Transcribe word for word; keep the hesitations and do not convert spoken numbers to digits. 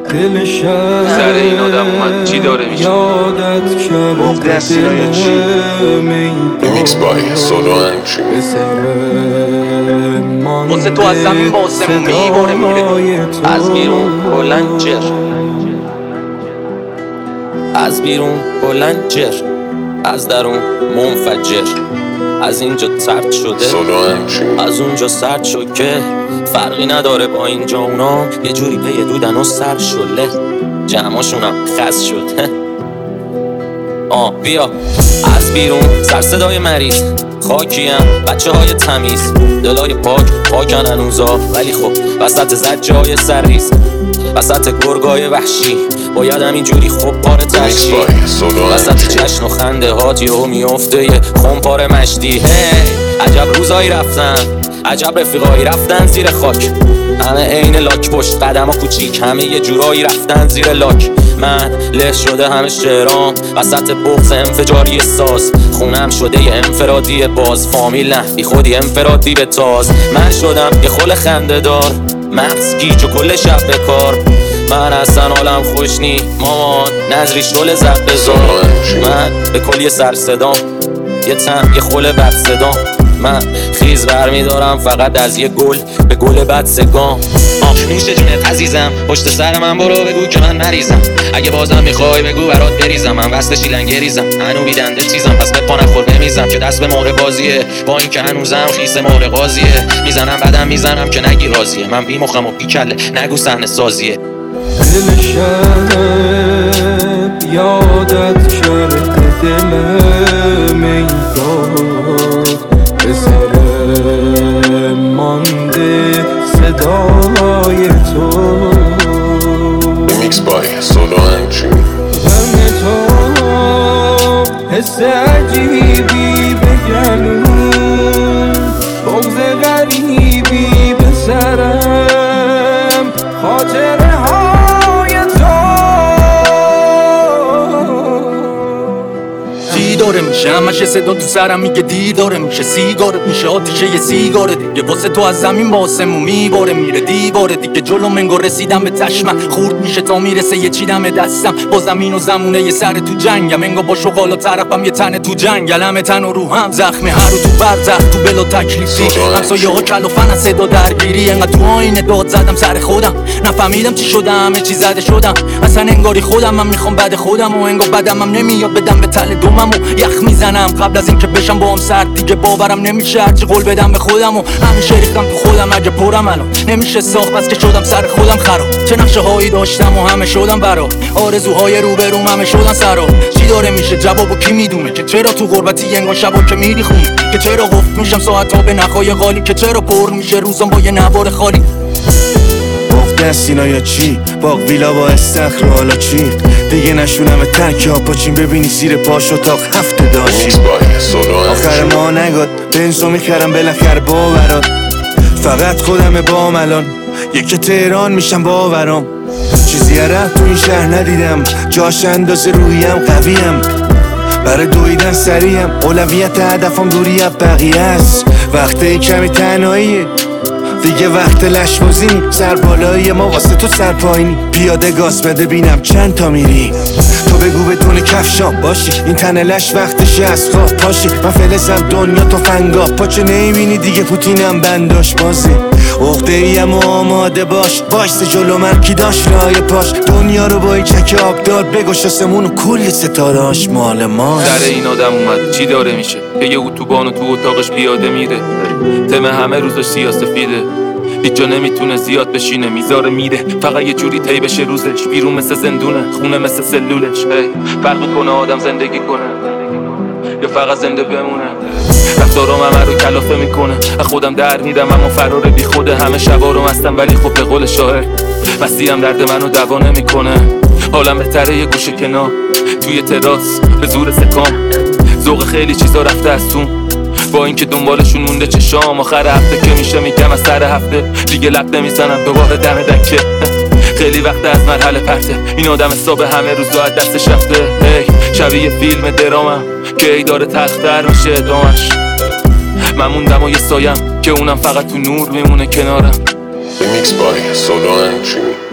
سر این آدم اومد چی داره میشه؟ مقده سینای چی؟ میکس بای سولو همچی واسه تو از زمین باسمون میباره میره از بیرون بلند جر از بیرون بلند جر از درون منفجر از اینجا سرد شده از اونجا سرد شد که فرقی نداره با اینجا اونا یه جوری پی دودن و سر شله جمعاشونم خس شد آه بیا از بیرون سر صدای مریض خاکیم بچه های تمیز دلای پاک پاکن هنوزا ولی خب وسط زجه های سرریز وسط گرگای وحشی باید همینجوری خوب پاره تشی وسط جشن و خنده هات یهو میفته یه خونپاره مشتی هی عجب روزایی رفتن عجب رفیقایی رفتن زیر خاک همه عین لاک پشت قدم ها کوچیک همه یه جورایی رفتن زیر لاک من له شده همه شعرام وسط بغض انفجاری ساز خونم شده یه انفرادی باز فامیل نه بی خودی انفرادی به تاز من شدم یه خل خنده دار مغز گیج و کل شب به کار من اصلا حالم خوش نی مامان نظریش رول زد بزار من به کل یه سر صدام یه تن یه خل بد صدام من خیز برمیدارم فقط از یه گل به گل بد سگام آه نوش جونت عزیزم پشت سر من برو بگو که من نریزم اگه بازم میخوای بگو برات بریزم من وصل شیلنگه ریزم هنو بیدنده چیزم پس به پا نخور بمیزم که دست به مهر بازیه با این که هنوزم خیس مهر قاضیه میزنم بعدم میزنم که نگی راضیه من بی مخم و بی کله نگو صحنه سازیه دل شب یادت کرد دل میداد به سر مانده صدای تو میکس بای سولو همچی غم تو حس عجیبی به گلوم بغض غریبی به سرم خاطره های تو دیداره میشه همش صدا تو سرم میگه دیداره میشه سیگارت میشه آتیشه یه سیگاره دیگه واسه تو از زمین باسمون میباره میره دیواره دیگه جلو منگو رسیدم به چشمم خورد میشه تا میرسه یه چیدم دستم با زمین و زمونه یه سر تو جنگم انگا با شغال و طرفم یه تنه تو جنگل همه تن و روحم زخمه هر رو تو برزخ تو بلا تکلیفی همسایه ها کلوفن از صدا درگیری انقدر تو آینه داد زدم سر خودم نفهمیدم چی شدم همه چی زده شدم اصلا انگاری خودم من میخوام بعد خودم و انگار بدم هم نمیاد بدم به تل دومم و یخ میزنم قبل از اینکه بشم با هم سرد دیگه باورم نمیشه هرچی قول بدم به خودم و همیشه ریختم تو خودم اگه پرم الان نمیشه ساخت بس که شدم سر خودم خراب چه نقشه هایی داشتم و همه شدم برا آرزوهای روبروم همه شدن سرا چی داره میشه جوابو کی میدونه که چرا تو غربتی انگار شبا که میری خونه که چرا گفت میشم ساعت‌ها به نخای خالی که چرا پر میشه روزم با یه نوار خالی مقده سینای چی باغ ویلا با استخر حالا چی دیگه نشونم ترک ها پاچین ببینی زیر پاش اتاق هفته داشتی آخر ما نگاد بنزو میخرم بالاخره باورات فقط خودم با ملان یکی تهران میشم باورام چیزی ره تو این شهر ندیدم جاش اندازه روحیم قویم برای دویدن سریم اولویت هدفم دوری از بقیه است وقته کمی تنهاییه دیگه وقت لشبازی نی سر بالایی ما واسه تو سر پایینی پیاده گاز بده بینم چند تا میری تو بگو بدون کفشام باشی این تن لش وقتشه از خواب پاشی من فلزم دنیا تو فنگا پاچه نمیبینی دیگه پوتینم بنداش بازی عقده ایم و آماده باش باشت جلو من کی داشت رای پاش دنیا رو با این چک آب داد بگوش آسمون و کلی ستارهاش مال ما سر این آدم اومد چی داره میشه که یه اتوبان و تو اتاقش پیاده میره تم همه روزش سیاسفیده هیچ جا نمیتونه زیاد بشینه میذاره میره فقط یه جوری طی بشه روزش بیرون مثل زندونه خونه مثل سلولش فرق میکنه آدم زندگی کنه یا فقط زنده بمونه رفتارم همه رو کلافه میکنه از خودم در میدم اما فرار بی خوده همه شبا رو مستم ولی خب به قول شاعر مسیحم درد منو دوا نمیکنه حالم بهتره یه گوشه کنار توی تراس به زور سکام ذوق خیلی چیزا رفته از تو با اینکه دنبالشون مونده چشام آخر هفته که میشه میگم از سر هفته دیگه لب نمیزنم دوباره دم دکه خیلی وقت از مرحله پرته این آدم حساب همه روز از دستش رفته هی شبیه فیلم درامم که ای داره تلختر میشه ادامش من موندم و یه سایم که اونم فقط تو نور میمونه کنارم میکس بای سولو همچی